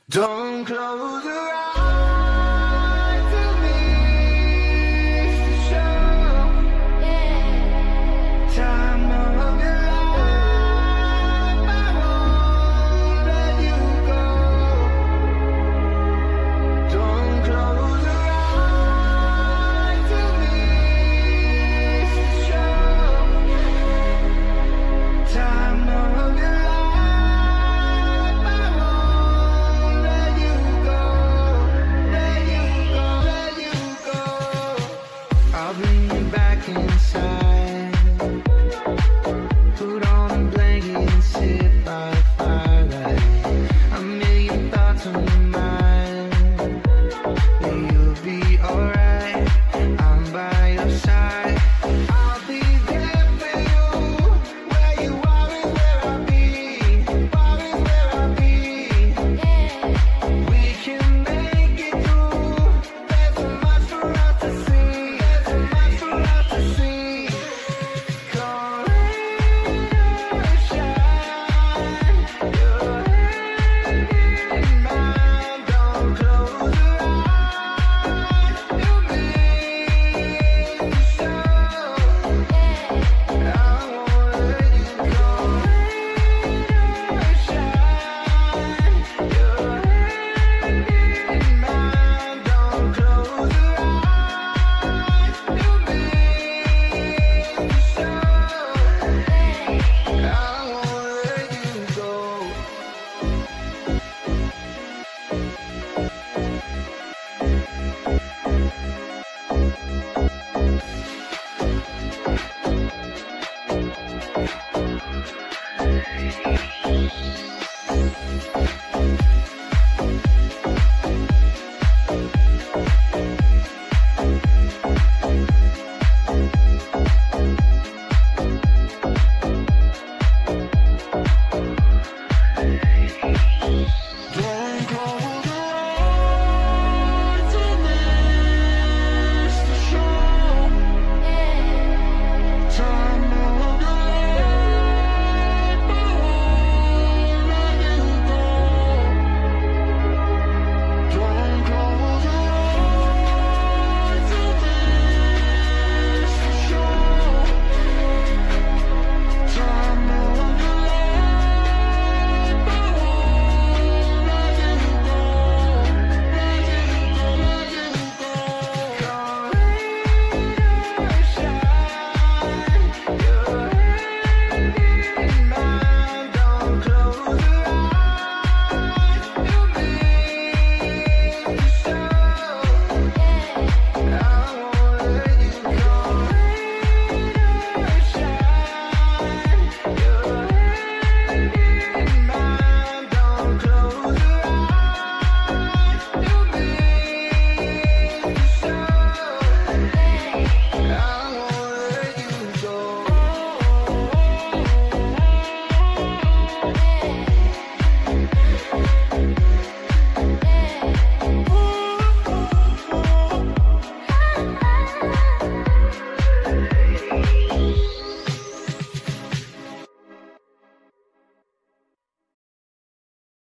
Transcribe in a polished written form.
Don't close your eyes to miss the show. Time of your life, I won't let you go. Don't close your eyes to miss the show. Time of your life. I'll bring you back inside. Put on a blanket and sit by the firelight. A million thoughts on your mind, but you'll be alright. I'm by your side. I'll be there for you. Where you are is where I'll be. Are is where I'll be. We can make it through. There's so much for us to see.